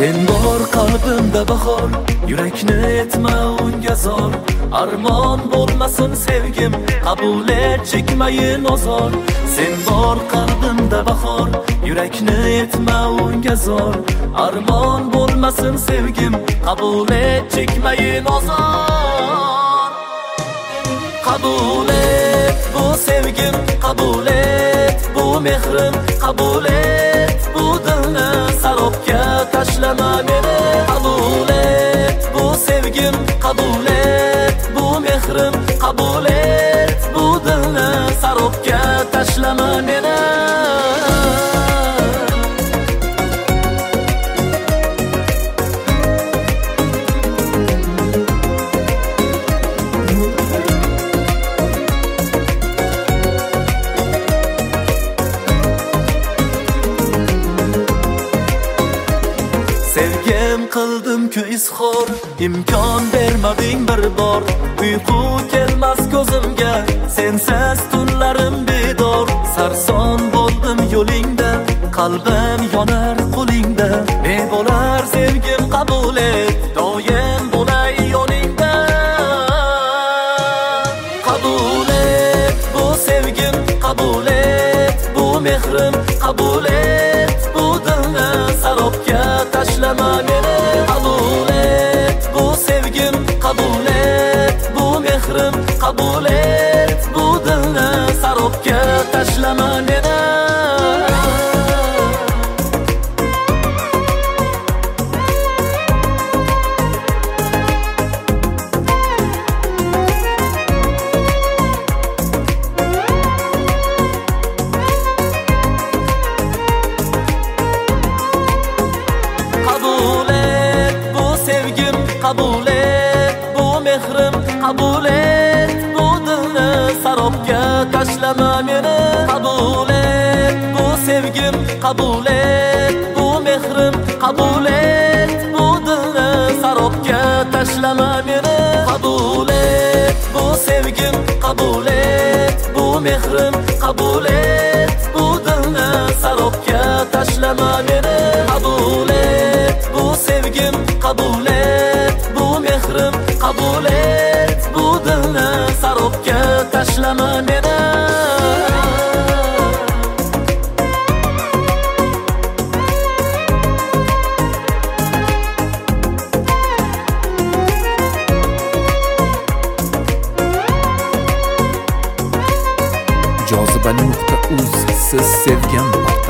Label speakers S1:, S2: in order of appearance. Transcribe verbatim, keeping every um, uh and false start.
S1: Sen bor qalbimda bahor, yurakni etma unga zor. Armon bo'lmasin sevgim, qabul et chekmayin ozor. Sen bor qalbimda bahor, yurakni etma unga zor. Armon bo'lmasin sevgim, qabul et chekmayin ozor. Qabul et bu sevgim, qabul et bu mehrim, qabul et bu dilni sarobga tashlama meni. Qabul et bu sevgim, qabul et bu mehrim, qabul et bu dilni sarobga tashlama meni. Sevgim qildim-ku izhor, imkon bermading bir bor. Uyqu kelmas ko'zimga, sensiz tunlarim bedor. Sarson bo'ldim yo'lingda, qalbim yonar qo'lingda. Ne bo'lar sevgim qabul et, doim bo'lay yoningda. Qabul et bu sevgim, qabul et bu mehrim, qabul et bu dilni sarobga tashlama meni. Qabul et bu sevgim, qabul et bu mehrim, qabul et bu dilni sarobga tashlama meni. Qabul et bu sevgim, qabul et bu mehrim, qabul et bu dilni sarobga tashlama meni. Qabul et bu sevgim, qabul et bu mehrim, qabul et bu dilni sarobga tashlama meni. Qabul et bu sevgim, qabul et bu mehrim, qabul et bu dilni sarobga tashlama meni. Qabul et bu sevgim, qabul et bu mehrim, qabul et bu dilni sarobga tashlama meni.
S2: Jozibali nuqta uz siz sevgan